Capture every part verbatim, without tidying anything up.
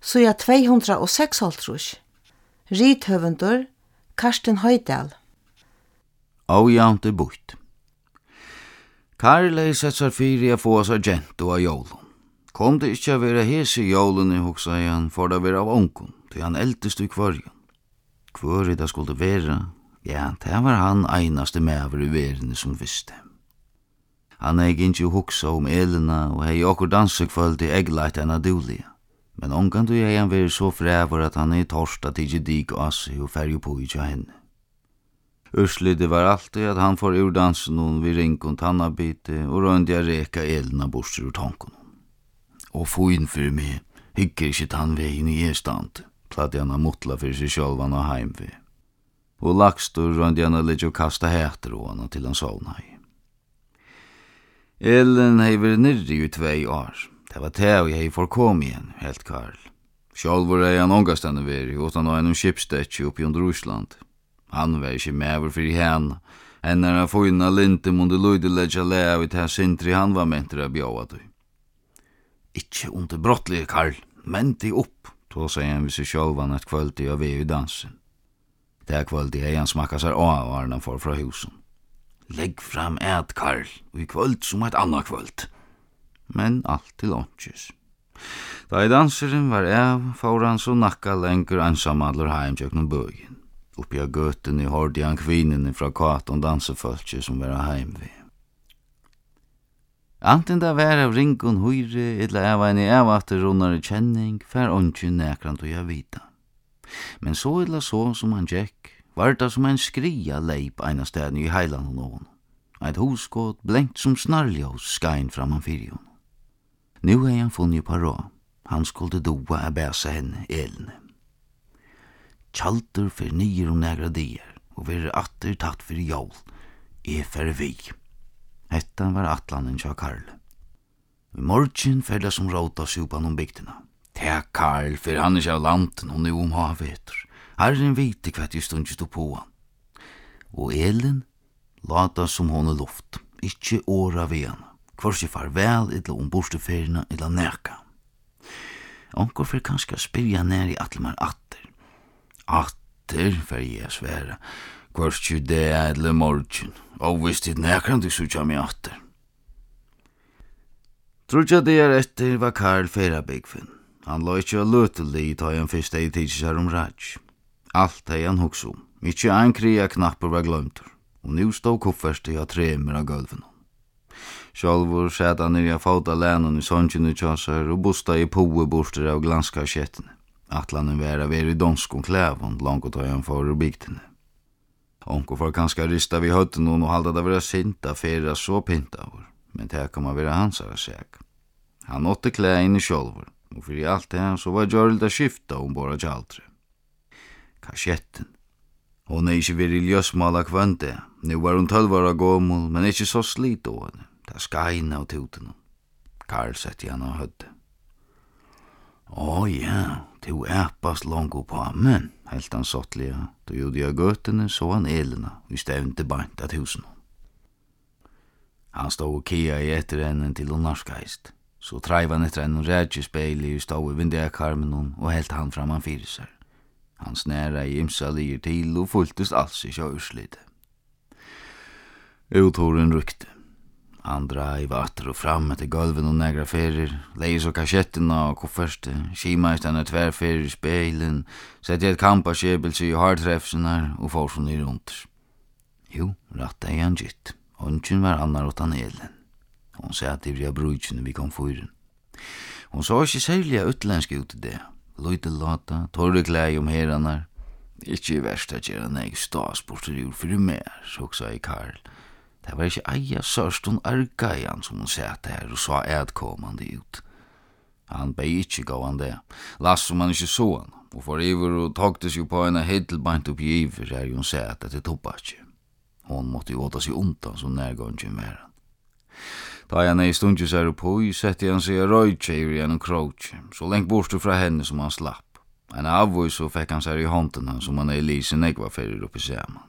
så er tvåhundraseksoghalvtrýss. Rithøvundur Karsten Høydal. Ójavnt er butt. Karl er sett seg fyrir a få seg gentu av jólun. Kom det ikkje a vera hese jólun i hugsa han for det vera av onkun, til han eldest i kvarjon. Hvor det skulle vera, ja, det var han einaste mever i verden som visste. Han eig ikkje hugsa om Elina og hei okkur dansekvöld i eggleit enn adulia. Men ongan du hei han veri så fræver at han er torsta tidsi dig og assi og ferju på i tja henne. Urslidet var alltid at han får ur dansen hon vid rinkon tannabite og røndi a reka Elina borster ur tankon. Og få inn fyrir meg, hikker ikkje tannvegin i e-stand, platt han a mutla fyrir seg sjálvan og heimve. Og lakstur røndi han a litt og kasta hæter og hana til han sovna i. Elin hei vært nirri i tvei år. Det var det og jeg får kom igjen, helt Karl. Sjálfur er han ångastande veri, utan å ha en skipstekje oppi under Russland. Han var ikkje mever fyrir henne. Henne er han fyrna linte munde luideledja lev i det sintri han var mentre a bjóa du. Ikkje under brottlige, Karl, men de opp, tå seg han vid seg sjálvan et kvöldi av vei i dansen. Det kvöldi hei han smakka seg av varna for fra husen. Legg fram et, Karl, og i kvöld som et anna kvöld. Men alt til åndsjus. Da i danseren var av, får han så nakka lengur ansamadler heimtjøknum bøyen. Oppi av gøten i hårdi han kvinnene fra katon dansefölkje som var heimve. Anten da var av ringon høyre, eller av en i avater runnare kjenning, fær åndsjun nekrant og jeg vita. Men så eller så som han gikk, var det som en skria leip eina stedn i heilan og noen. Eit husgått blenkt som snarljós skain framan fyrir hon. Nu er han funnet på rå. Han skulle doa a bæsa henne, Eline. Tjaltur fyrir nyer om negra dier, og vir atter tatt fyrir jól. E fyrir vi. Hettan var atlanen tja Karl. I morgen fyrir det som råta supan om bygdina. Te Karl, fyrir han er av lanten og nu om havetur. Herren vite kvart i stund stå på han. Og Elin lata som hon er luft, ikkje åra ved henne. Kvarsi farvel idla om borsteferina idla neka. Onkur fyrir kanskje spyrja nær i atlemar atter. Atter, fyrir jeg svære. Kvarsi det idla morgen. Og hvis det nekran du sutja mi atter. Trudja det er etter var Karl fyrra byggfinn. Han la ikkje a løtelig ta han fyrst ei tidsar om raj. Alt hei han hugsa om. Ikkje ein kria knappur var glömtur. Og nu stod kuffersti av tremer av gulven. Sjálfur sett han nere av fauta lænen i songjene tjasar og bosta i poe borster av glanskasjettene. Atlanen var av er i donskon klævon, langt av han for bygtene. Onko får kanskje rista vid høtten og halda det vera sinta fyrra så pinta vår, men det kan man vera hansara seg. Han åtte klæ inn i sjálfur, og fyrir alt det så var gjørligt a skifta om bara tjaldre. Kasjetten. Hon er ikkje veri ljøsmala kvönte. Nu var hon tølvara gommel, men ikkje så slit av henne. Det skaina av tuten. Karl sett igjen av hødde. Å ja, to epas longo på men, helt han sottliga. Då gjorde jeg gøtene, så han Elina, vi stevnte bant at husen. Han stod og kia i etter ennen til hon narskaist. Så treiv han etter en rædjespeil i stod i vindekarmen og helt han framan fyrir seg. Han snæra i imsa lier til og fulltest alls i sjøurslite. Uthoren rykte. Han dreiv atter og fram etter gulven og negra ferir, leis og kasjettena og kofferste, skimeistene tverferir i speilen, sette et kampaskjebelse i hardtrefsenar og får sånn i rundt. Jo, ratta i han gitt. Ongen var annar åt han Elin. Hon satt i vria brudjene vi kom fyren. Hon så ikke særlig utlensk ut i det. Løyte lata, torre klei om heranar. Ikkje verst at gjerne nek stasporter ur fyrir mer, så sa i Karl. Det var ikkje eia sørst hun argajan som hun sett her og sa edkommande ut. Han bei ikkje gav han det. Lass som han ikkje så han, og for iver og togtes jo på henne heddelbeint opp i iver her hun sett etter toppatje. Hon måtte jo åta seg undan som nærgången væran. Da jeg nei stundje seg på, sette han seg røytjeir gjennom krotje, så lengt borte fra henne som han slapp. En avvøy så fikk han seg i hånden han som han ei lise negva fyrir oppi saman.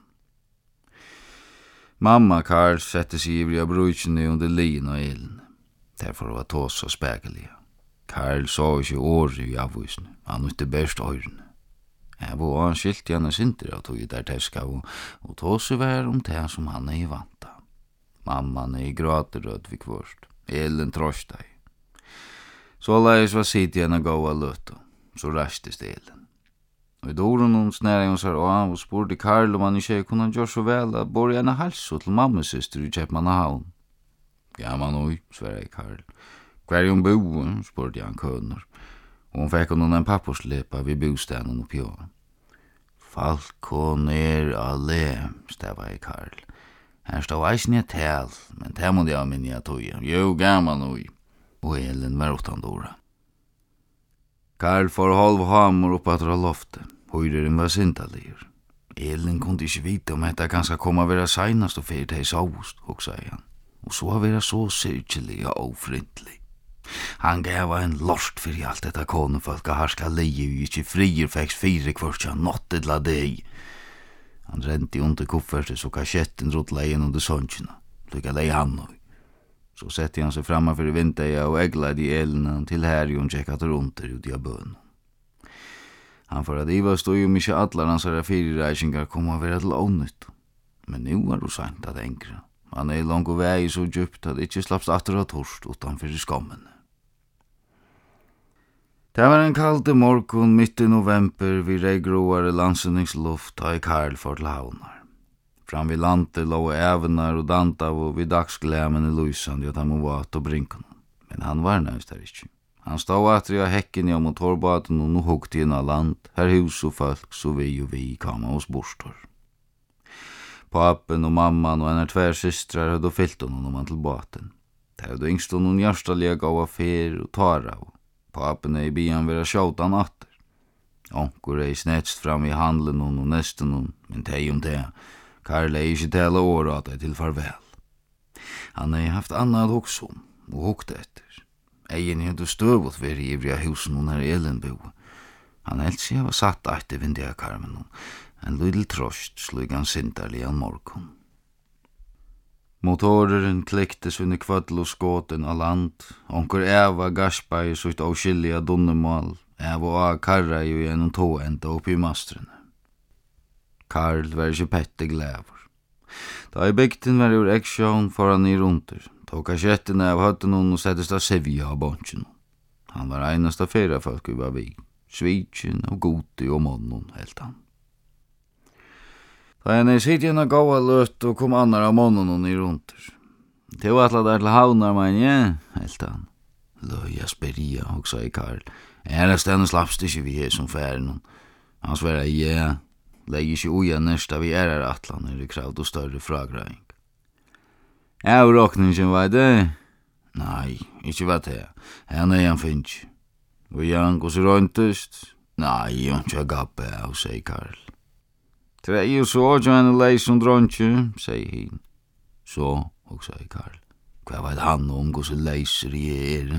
Mamma Karl sette seg ivrig av brudjene under lien og Elin. Derfor var tås og spekelige. Karl sa ikke året i avvisene, han nøtte best øyrene. Jeg var anskilt gjerne sinter av tog der teska og, og tog seg vær om det som han er i vanta. Mamman er i graterød vi kvørst, Elen trosta i. Så leis var sitt gjerne gåa løtta, så rastes Elen. Og i doren hon snæra hon seg av og spurte Karl om han ikke kunne gjøre så vel at bor gjerne halso til mammesyster i Kjeppmannahavn. Ja, man oi, sverre Karl. Hver er hun bo, spurte han kønner. Og hon fikk hon en papperslepa vid bostaden oppi å. Falkon er alle, stava i Karl. Her stod eisen i et tel, men det måtte jeg minne jeg tog. Jo, gammal oi. Og Elen var utan dora. Karl får halv hammer opp at loftet. Høyreren var sintalir. Elen kunde ikke vite om dette kanskje kom å være seinast og fyrir til saust, og sa han. Og så være så syrkjelig og ofrintlig. Han gav en lort fyrir alt dette konefolk og harska leie og ikke frier feks fire kvartja nottet la deg. Han rente under kuffertet så kasjetten rott leien under sonskina. Lykka leie han og. Så sette han seg framme for vinteia og egla i elene til herjon tjekkat rundt ut i bøn. Han for at Iva stod jo mykje atlar hans herre fire reisingar kom å være til ånytt. Men nu er du sant at enkra. Han er langt og vei så djupt at ikkje slappst atter av torst utanfor skommene. Det var en kalde morgon midt i november vid regroare landsendingsluft da i Karl for til havnar. Fram vid landet lå ävenar og dantav og vid dagsglämen i lysande at han må vat og brinken. Men han var nøyst her ikkje. Han stod atri av hekken i motorbaten og nå hukte inn av land, her hus og folk, så vi og vi kom hos bostor. Papen og mamman og en av tver systrar hadde fyllt honom om han til baten. Det hadde yngst honom hjertalige gav fer og tar av. Papen er i bian vera sjåtan atter. Onkur er i snetst fram i handlen og nesten hon, men teg om det. Karl er ikke tala åra at det til farvel. Han er haft annat hoksom og hokt etter. Egen hadde støvot veri i ivriga husen hon her Elenbo. Han helt seg var satt etter vindiga karmen hon. En lydel trost slug han sintarlig an morgon. Motoreren klikte sunne kvödl og skåten av land. Onkur eva gaspa i sutt avskilliga dunnemal. Eva og a karra i gjennom tå enda oppi mastrene. Karl var ikke pette glæver. Da i bygden var ur eksjån foran i runter. Tog kasjettene av høtten hon og settest av sevja av bonchen. Han var einast av fyrra folk uva vi. Svitjen og goti og månen, helt han. Da en er sitt igjen av gåa løtt og kom annar av månen i runter. Det var atla der til havnar, mein, ja, helt han. Løya speria, og sa i Karl. Æra stenne slappst ikke vi er som færen. Han sverre, ja, legg ikke uja nesta vi er her atlan er i kravd og større fragrøying. Avråkningen var det? Nei, ikke var det. Han er han finnes. Og Jan gos røyntest? Nei, han ikke gabbe av, sier Karl. Det er jo så, Jan er leis som dronje, sier hin. Så, og sier Karl. Hva var det han om gos leiser i ære?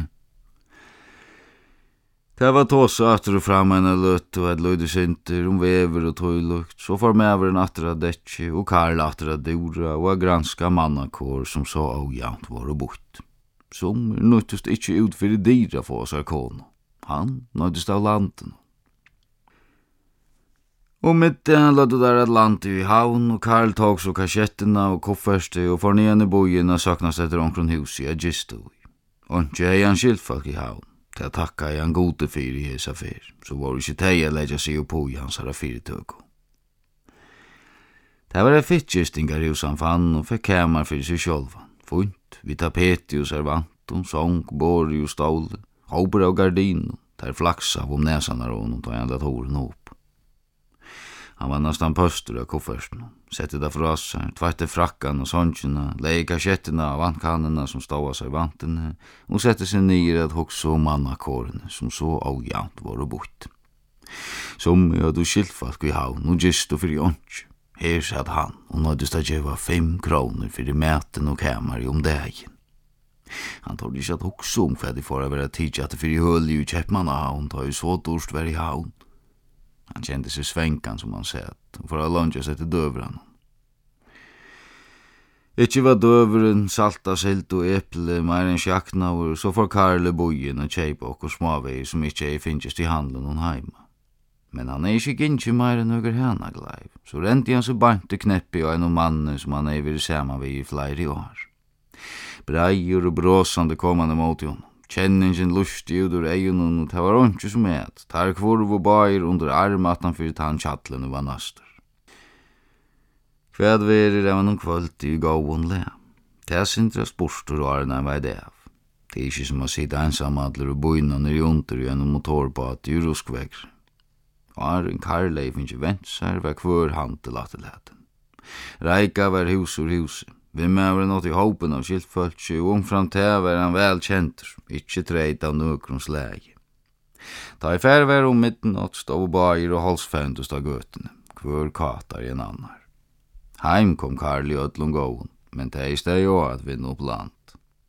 Det var tåsa atter og fram en løtt og et løydesinter om vever og tøylukt, så får meveren atter av detje og Karl atter av dora og av granska mannakår som så avjant var og bort. Som nøttest ikkje ut fyrir dyra få seg kone. Han nøttest av landen. Og mitt han lødde der at landet i havn, og Karl tog så kasjettena og kofferste og for nyan i bojen og saknast etter omkron hus i Agistoi. Og ikke hei han skiltfolk i havn. Til å takka i han gode fyr i hesa fyr, så var det ikke teg å legge seg på i hans herra fyrirtøk. Det var et fittgistingar hos han fann og fikk kamar fyrir seg sjolvan. Funt, vi tapeti og servantum, sång, bori og ståle, håper av gardinen, der flaksa om nesanar og noen tar enda toren opp. Han var nästan pöster av kofferten, sette det fra seg, tvarte frakkan og sånkjena, leie kasjettena av vantkannena som stod av servantene, og sette seg nyer at hoksa om mannakårene som så avgjant var og bort. Som jeg hadde skiltfalk i havn og gist og fyrir åndsj. Her satt han og nøydest at gjeva fem kroner fyrir mæten og kamar om dagen. Han trodde ikke at hoksa om hva de får å være tidsatte fyrir høli i Kjeppmannahavn, da jo så dorst var i havn. Han kjente seg svenkan som han sett, og for å lunge seg til døvran. Ikke var døveren, salta silt og eple, mer enn sjaknaver, så får Karl i bojen og kjeipa okkur småvei som ikke er finnst i handelen og heima. Men han er ikke gynnsi mer enn øger hana gleiv, så renti han seg bant til kneppi og en manne som han er vært saman vi i flere år. Breier og bråsande kom han imot hon. Kjenningen lustig ut ur eionun og det var ikke som et. Tar kvorv og bair under armatan fyrir tann tjattlen og var nastur. Kvad verir av noen kvöld i gåvun le. Det er sindra sportur og arna vei det av. Det er ikke som å sitte ensamadler og boina nere i under i en motorbåt i ruskvegr. Arn Karlei finnes ikke ventsar var kvør hand til latterleten. Reika var hus ur huset. Vi med var nått i hopen av skiltfølse, og omfram til var han vel kjenter, ikke treit av nøkrons lege. Da i fær var om midten åt stod bair og halsfændust av gøtene, kvør katar i en annar. Heim kom Karl i ödlung gåen, men det er steg jo at vinna opp land.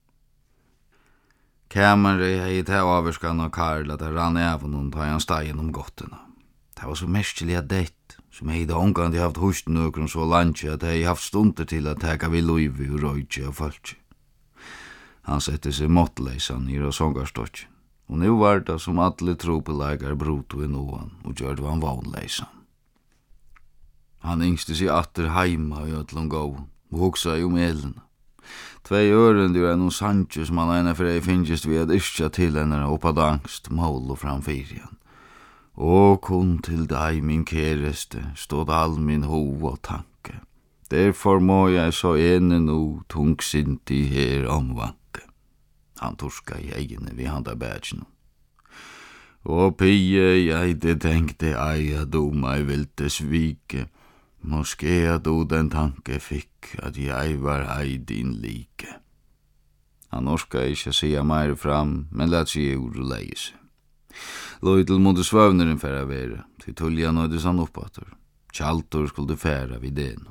Kameret hei til avverskan av Karl at det rann even og ta han stegen om gottena. Det var så merkelig at deit, som hei da omgående haft husten nøkron så landje at hei haft stunder til at teka vi loivi og røytje og føltje. Han sette seg måttleisan i råsongarstotjen, og nu var det som alle tropeleikar broto i noan og gjør det var vannleisan. Han yngste seg atter heima i ötlun gåen, og hugsa om elena. Tvei ørendi og enn sandje som han ena for ei finnst vi at iskja til henne oppad angst, mål og framfyrjan. Og kun til deg, min kæreste, stod all min hov og tanke. Derfor må jeg så ene no tungsint i her omvanke. Han torska i egene vi handa bætsjene. Og pie, jeg det tenkte ei at du meg vilte svike, Moske at du den tanke fikk at jeg var ei din like. Han orska ikkje sia meir fram, men lät seg ord og leie seg. Løydel måtte svøvneren færa være, til tullja nøydes han oppater. Kjaltor skulle færa vid den.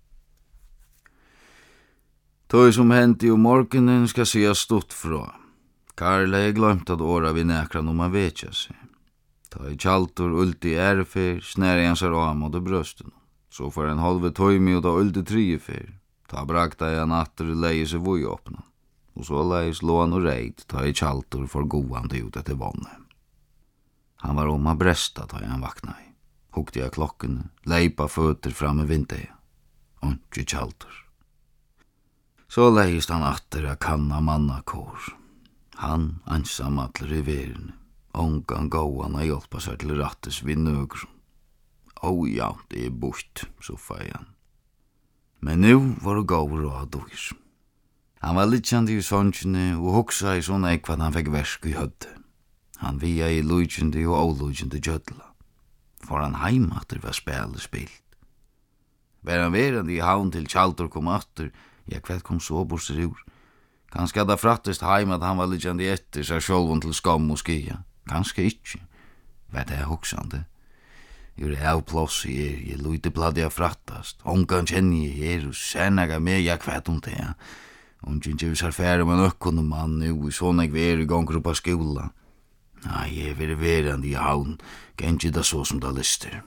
Tøy som hent i om morgenen skal sia stått fra. Karl hei glömt at åra vid nekran om han vetja seg. Tøy Kjaltor ulti ærfer, snæri hans er av mot brøsten. Så for en halve tøymi og da ulde trie fyr. Ta brakta jeg natter leie seg voi åpna. Og så leis lå han og reit, ta i Kjaltor for goande ut etter vannet. Han var om a bresta ta han vakna i. Hukte jeg klokkene, leipa føtter fram i vindet. Ontje Kjaltor. Så leist han atter a kanna manna kår. Han ansam atler i verden. Ongan gåan a hjelpa seg til rattes vid nøgron. Åh ja, det er bort, så fei han. Men nu var det gav råd dyr. Han var litt i sånnsjene og hoksa i sånn eik hva han fikk versk i hødde. Han via i lujtjende og avlujtjende gjødla. For han heim at det var spæle spilt. Var han verande i havn til Kjaltor kom atter, ja kveld kom så borser ur. Kanskje hadde frattest heim at han var litt i etter seg sjolvun til skam og skia. Kanskje ikkje. Var det hoksande? Jur er plås i er, jeg lute bladde jeg frattast. Ongan kjenner jeg er, og sennaga meg jeg kvæt om det. Ongan kjenner seg fære med nøkkun og mann nu, og sånn jeg ver i gong på skola. Nei, jeg vil verande i havn, gengi da så som da lister.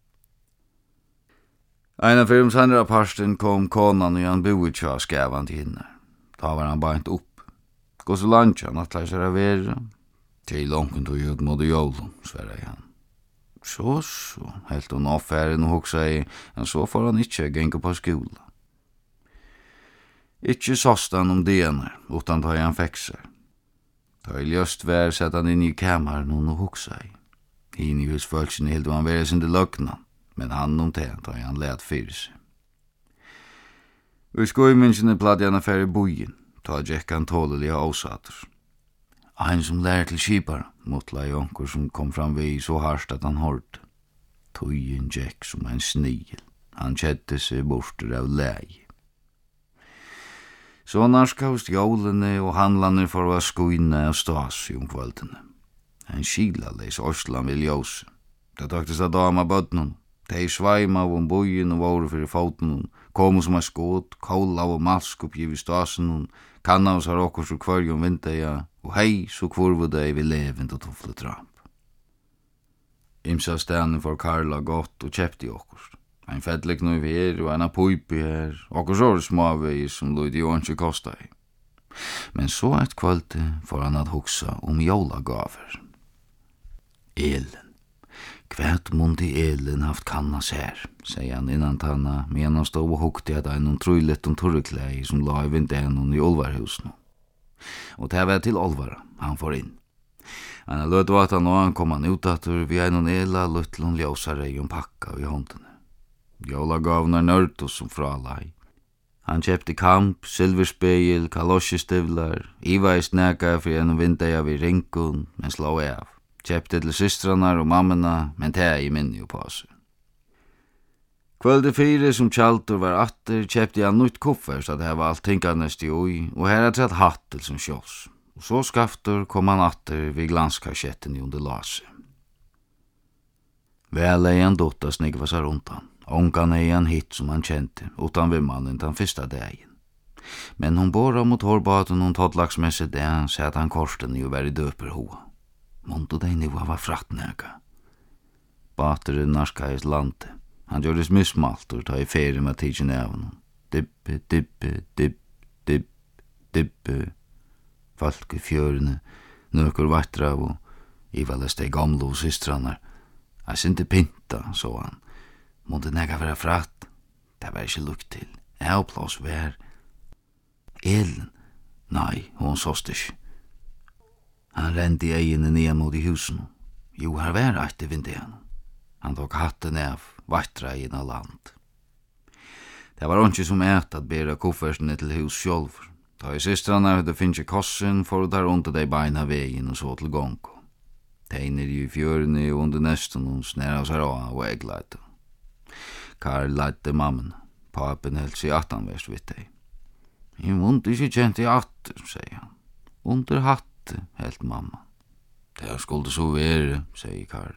Eina fyrir om sandra parsten kom konan og han boi tja skævan til henne. Da var han bant opp. Gå så langt han at leisar av vera. Til lonken tog ut mot jolum, sverra i han. Så, så, helt hun affæren og hoksa i, men så får han ikkje genga på skola. Ikkje såst han om dene, utan ta han feksar. Ta i ljøst vær sett han inn i kamaren og hoksa i. Hinn i hos følelsen helt han være sin til løgna, men han om det ta han let fyrir seg. Og i skoiminnsene platt han affære i bojen, ta Jack han tålelig av åsater. Han som lær til skipar, motla i onkur som kom fram vi så harst at han hård. Tøyen Jack som en snigel. Han kjette seg borster av leie. Så narskaust jólene og handlane for å skuine og stas i omkvaldene. Han skila leis Oslan vil ljose. Det taktes av dama bødnen. De sveima av om bojen og våre fyrir foten. Komu som en skåt, kola og mask oppgiv i stasen. Kanna oss har okkur så kvarjum vinteja. Og hei, så kvorvu dei vi levend og tuffle tramp. Imsa stenen for Karla gott og kjepti okkur. Ein fettleknøy her og en puipi her, og så småvei som lyd i åndsje kostai. Men så et kvöldi får han at hugsa om jólagaver. Elin. Kvært mundi Elin haft kannas her, sier han innan tanna, men han stod og hukte at ein trullet om torreklei som la i vindenon i Olvarhusen. Og det var til Olvara, han får inn. Han er løt vatan og han kom han utatur vi ein ela luttlun ljósarei om pakka i håndene. Jólagavnar nörtus som fralai. Han kjøpte kamp, silverspegel, kalosjestøvlar, ivaist neka for en vindeja vid rinkun, men slå av. Kjøpte til systranar og mammena, men det er i minni og pase. Kvölde fire som Kjaltur var atter, kjøpte jeg nytt koffer, så det var alt tinkanest i oi, og her er trett hattel som sjås. Og så skaftur kom han atter vid glanskasjetten i under lase. Vel er han dotta snigva seg rundt han. Ongan er han hit som han kjente, utan vimmanen den fyrsta dagen. Men hon borra mot hårbaten hon tottlagsmessig det, så at han korsten jo var i døper hoa. Monto dei nu var frattnega. Bateren narskais lande. Han gjordes missmalt og ta i ferie med tidsen av honom. Dippe, dippe, dipp, dipp, dippe. Folk i fjørene, nøkur vattrav og i valest dei gamle og systranar. Jeg synte pinta, så han. Måtte nega være fratt. Det var ikke lukt til. Jeg har plass vær. Elin? Nei, hon såst ikke. Han rente i egene ned mot i husen. Jo, her var eit i vindian. Han tok hatten av, vattra i av land. Det var ikke som et at bera koffersene til hus sjolver. Da i systrarna hadde finnes kossen for å ta rundt de beina veien og så til gongo. Teiner i fjørene og under nesten og snæra seg av og egleite. Karl leite mammen. Papen held seg attan verst vidt deg. Jeg måtte ikke kjent i atter, sier han. Under hatte, helt mamma. Det skulle så være, sier Karl.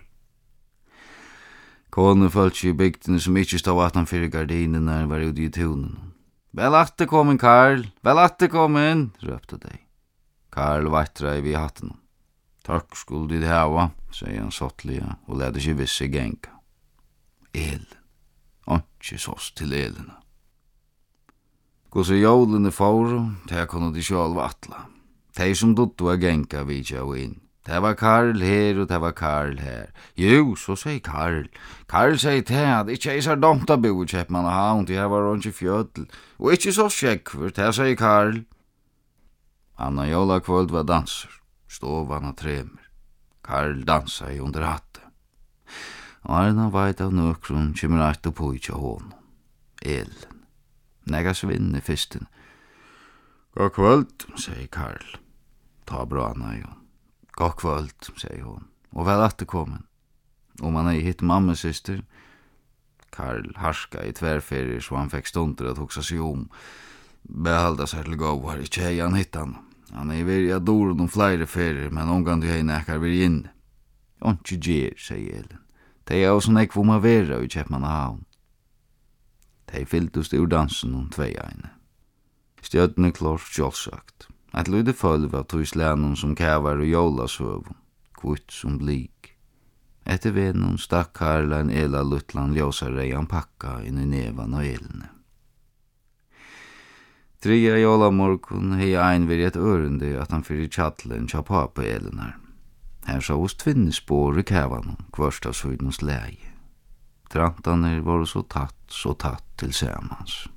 Kone følte i bygdene som ikke stod attan fyrir gardinene var ute i tunen. Vel atte kommen, Karl! Vel atte kommen! Røpte de. Karl vattra i vid hatten. Takk skulle de hava, sier han sottlige, og leder ikke visse genka. Elin. Ikke sås til Elina. Gås i jólene fåru, det kunne de sjálv atla. De som duttu a genka vid og inn. Det var Karl her og det var Karl her. Jo, så sier Karl. Karl sier til at ikke er så dumt å bo i Kjeppmannahavn, det var ikke fjødel. Og ikke så skjekkvur, det sier Karl. Anna jólakvöld var danser, stovan og tremer. Karl dansa i under hatte. Arna veit av nøkron kymmer eit og på ikkje hån. Elin. Nega svinn i fyrsten. God kvöld, sier Karl. Ta bra, nei, jo. God kvöld, sier hon. Og vel atte kommen. Om han er hitt mamma syster. Karl harska i tverferier så han fikk stunder at hoksa seg om. Behalda seg til gå var ikkje hei han hitt han. Han er i virja doren om flere ferier, men omgang du hei nekkar vir inn. Ontje gjer, sier Elin. De er også nekk hvor man vera i Kjeppmannahavn. De fylltust ur dansen om tvei eine. Stjødne klart sjålsagt. Et lyde følva tog slænen som kævar og jólasøvun, kvitt som blik. Etter venon stakk Karl en ela luttlan ljósareian pakka inn i nevan og elene. Tria jólamorgon hei ein vir et ørende at han fyrir tjallen kja papa elenar. Her sa hos tvinnespår i kævan, kvørsta søydens leie. Trantaner var så tatt, så tatt til samans.